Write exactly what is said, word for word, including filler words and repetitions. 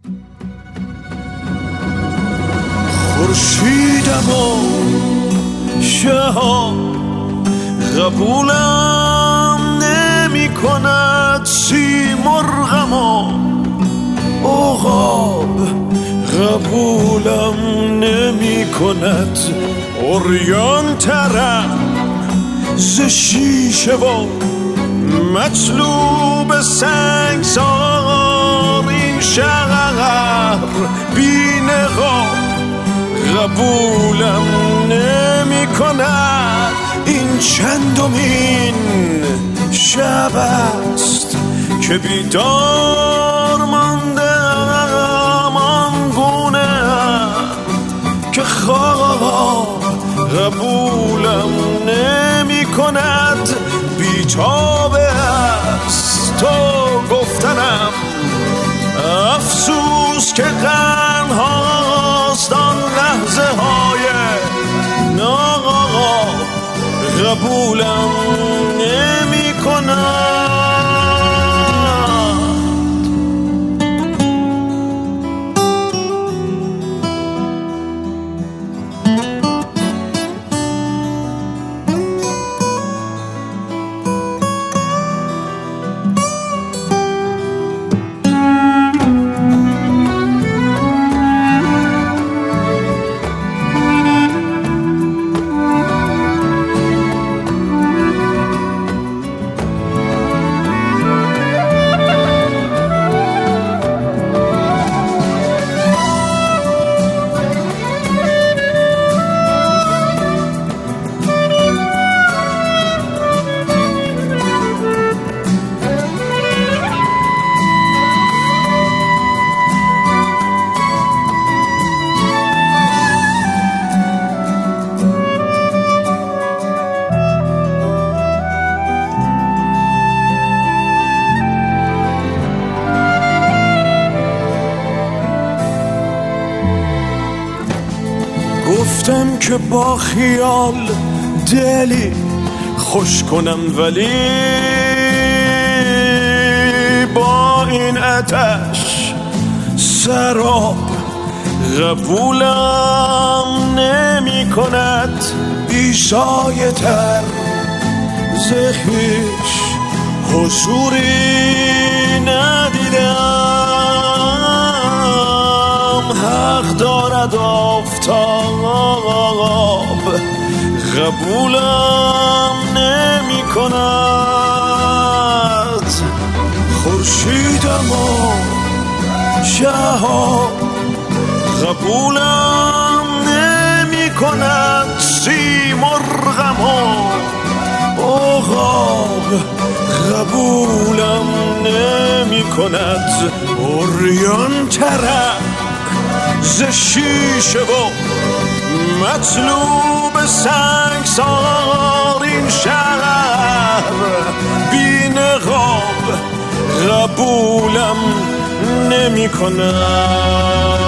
خورشیدم و شهاب قبولم نمی کند، سیمرغم و عقاب قبولم نمی کند، عریان ترم ز شیشه و مطلوب سنگسار، این شهر بی نقاب قبولم نمی کند. این چندمین شب است که بیدار ماندم، آنگونه که خواب قبولم نمی کند. بیتاب است تو گفتنم، افسوس که غم هاست آن لحظه های ناقاب قبولم نمی کند. گفتم که با خیال دلی خوش کنم، ولی با این آتش سراب قبولم نمی کند. بیسایه تر ز خویش حضوری ندیدم، حق دارد آفتاب قبولم نمی کند. خورشیدم و شهاب قبولم نمی کند، سیمرغم و عقاب قبولم نمی کند، عریان ترم ز شیشه و مطلوب سنگسار، این شهر بی نقاب قبولم نمی کند.